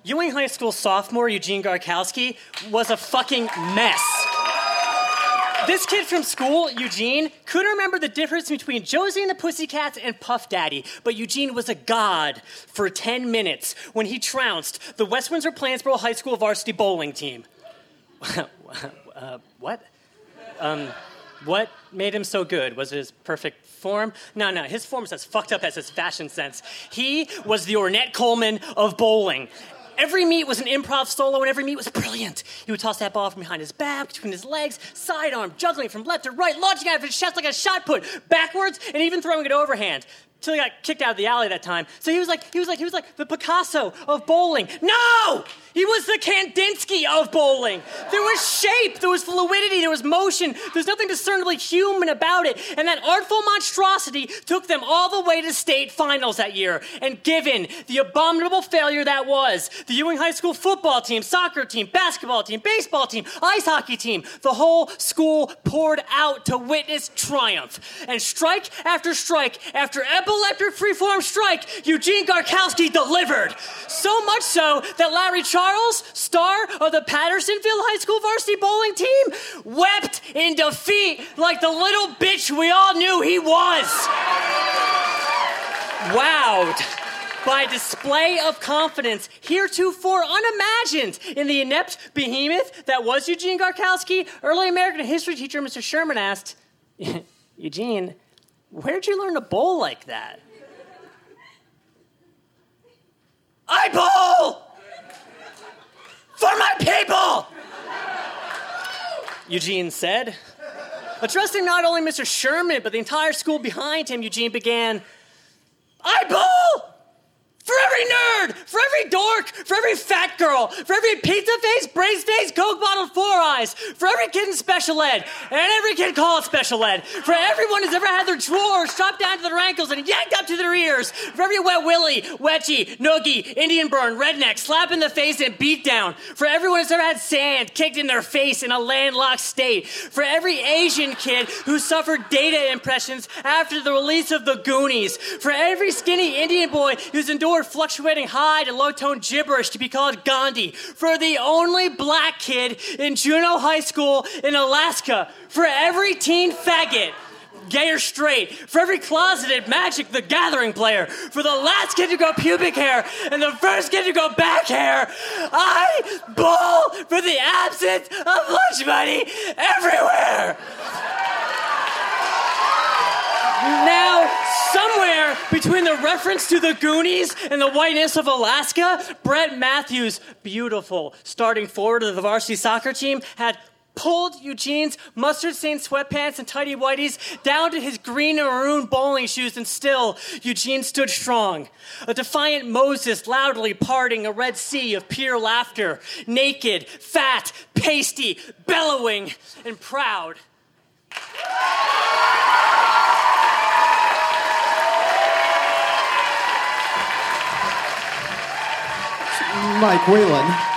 Ewing High School sophomore Eugene Garkowski was a fucking mess. This kid from school, Eugene, couldn't remember the difference between Josie and the Pussycats and Puff Daddy, but Eugene was a god for 10 minutes when he trounced the West Windsor-Plansboro High School varsity bowling team. What? What made him so good? Was it his perfect form? No, his form was as fucked up as his fashion sense. He was the Ornette Coleman of bowling. Every meet was an improv solo, and every meet was brilliant. He would toss that ball from behind his back, between his legs, sidearm, juggling from left to right, launching out of his chest like a shot put, backwards, and even throwing it overhand. Till he got kicked out of the alley that time. So he was like the Picasso of bowling. No! He was the Kandinsky of bowling. There was shape, there was fluidity, there was motion. There's nothing discernibly human about it. And that artful monstrosity took them all the way to state finals that year. And given the abominable failure that was, the Ewing High School football team, soccer team, basketball team, baseball team, ice hockey team, the whole school poured out to witness triumph. And strike after epileptic freeform strike, Eugene Garkowski delivered. So much so that Larry Charles, star of the Pattersonville High School varsity bowling team, wept in defeat like the little bitch we all knew he was. Wowed by a display of confidence heretofore unimagined in the inept behemoth that was Eugene Garkowski, early American history teacher Mr. Sherman asked, Eugene, where'd you learn to bowl like that? I bowl for my people, Eugene said. Addressing not only Mr. Sherman, but the entire school behind him, Eugene began, I bowl for every nerd, for every dork, for every fat girl, for every pizza face, brace face, Coke bottle, 4 eyes, for every kid in special ed, and every kid called special ed, for everyone who's ever had their drawers chopped down to their ankles and yanked up to their ears, for every wet willy, wedgie, noogie, Indian burn, redneck, slap in the face and beat down, for everyone who's ever had sand kicked in their face in a landlocked state, for every Asian kid who suffered data impressions after the release of the Goonies, for every skinny Indian boy who's endured fluctuating high to low-tone gibberish to be called Gandhi, for the only black kid in Juneau High School in Alaska, for every teen faggot, gay or straight, for every closeted Magic the Gathering player, for the last kid to grow pubic hair and the first kid to grow back hair, I bowl for the absence of lunch money everywhere. Now, somewhere between the reference to the Goonies and the whiteness of Alaska, Brett Matthews, beautiful starting forward of the varsity soccer team, had pulled Eugene's mustard-stained sweatpants and tighty whities down to his green and maroon bowling shoes, and still, Eugene stood strong. A defiant Moses loudly parting a red sea of pure laughter, naked, fat, pasty, bellowing, and proud. Mike Whalen.